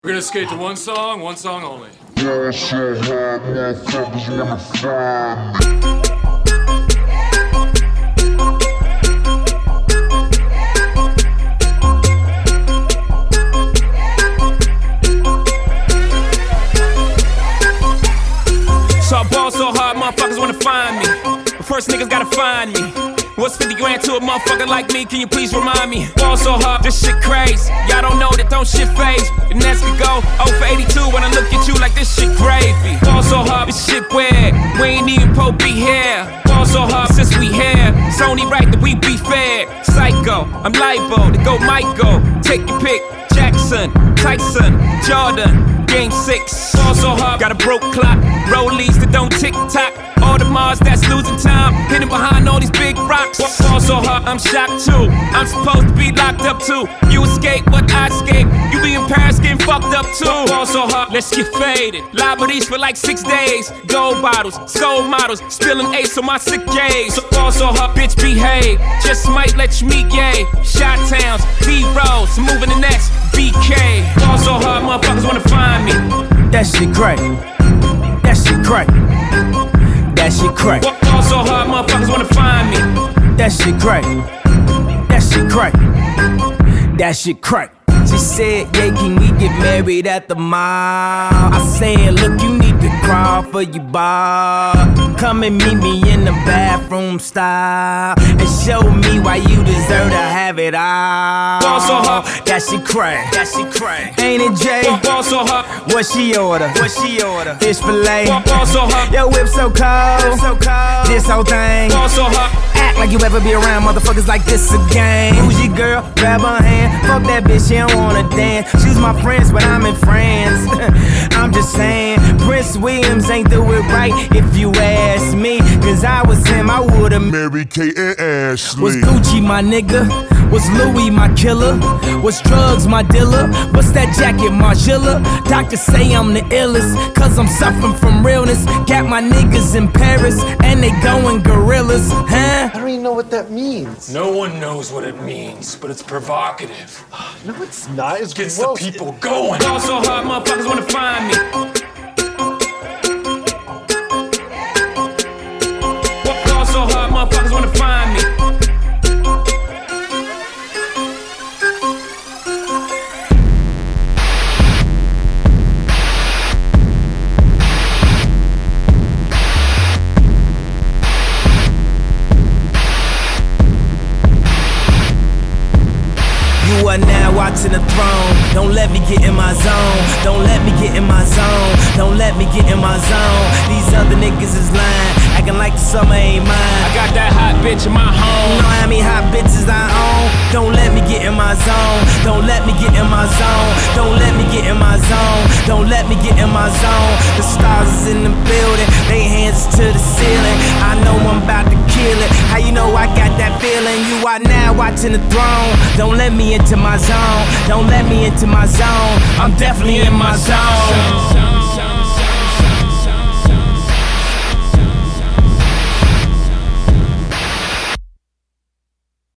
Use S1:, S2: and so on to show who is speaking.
S1: We're gonna skate to one song only.
S2: So I ball so hard, motherfuckers wanna find me. But first niggas gotta find me. What's 50 grand to a motherfucker like me? Can you please remind me? Ball so hard, this shit crazy. Y'all don't know that don't shit phase. The Nets could go 0 for 82 when I look at you like this shit gravy. Ball so hard, this shit weird. We ain't even po be here. Ball so hard since we here. It's only right that we be fair. Psycho, I'm libo to go Michael. Take your pick. Jackson, Tyson, Jordan, Game 6. Ball so hard, got a broke clock. Rollies that don't tick tock. All the Mars that's losing time, hidden behind all these big rocks. Ball so hard, I'm shocked too. I'm supposed to be locked up too. You escape, but I escape. You be in Paris getting fucked up too. Ball so hard, let's get faded. Liberties for like 6 days. Gold bottles, soul models, spilling ace on my sick days. So ball so hard, bitch behave. Just might let you meet gay. Shot towns, D-Rolls, moving the next BK. Ball so hard, motherfuckers wanna find me.
S3: That shit crack. That shit crack. That shit crack.
S2: Ball so hard, motherfuckers wanna find me.
S3: That shit crack. That shit crack. That shit crack. She said, yeah, can we get married at the mall? I said, look, you need to crawl for your bar. Come and meet me in the bathroom style and show me why you deserve to have it all.
S2: Ball so hard,
S3: that shit crack. That shit crack. Ain't it, Jay?
S2: Ball so hard,
S3: what she order? What she order? Fish fillet.
S2: Ball so hard,
S3: your whip so cold. So cold. This whole thing.
S2: Ball so hard.
S3: Act like you ever be around motherfuckers like this again. Who's your girl? Grab her hand. Fuck that bitch, she don't wanna dance. She's my friends, but I'm in France. I'm just saying, Prince Williams ain't do it right if you ask me. Cause I was him, I would've
S4: Mary Kate and Ashley.
S3: Was Gucci my nigga? Was Louis my killer? Was drugs my dealer? What's that jacket, Margiela? Doctors say I'm the illest, cause I'm suffering from realness. Got my niggas in Paris, and they going gorillas, huh?
S5: I don't even know what that means.
S1: No one knows what it means, but it's provocative.
S5: No, it's not. It's
S1: Gets
S5: gross.
S1: the people going.
S2: Ball so hard, motherfuckers wanna find me. Ball so hard, motherfuckers wanna find me.
S3: You are now watching the throne. Don't let me get in my zone. Don't let me get in my zone. Don't let me get in my zone. These other niggas is lying, acting like the summer ain't mine.
S2: I got that hot bitch in my home.
S3: You know how many hot bitches I own? Don't let me get in my zone. Don't let me get in my zone. Don't let me get in my zone. Don't let me get in my zone. The stars is in the building, they hands to the ceiling. I know I'm about to kill it. How you know I got that feeling? You are now watching the throne. Don't let me into my zone. Don't let me into my zone. I'm definitely in my zone.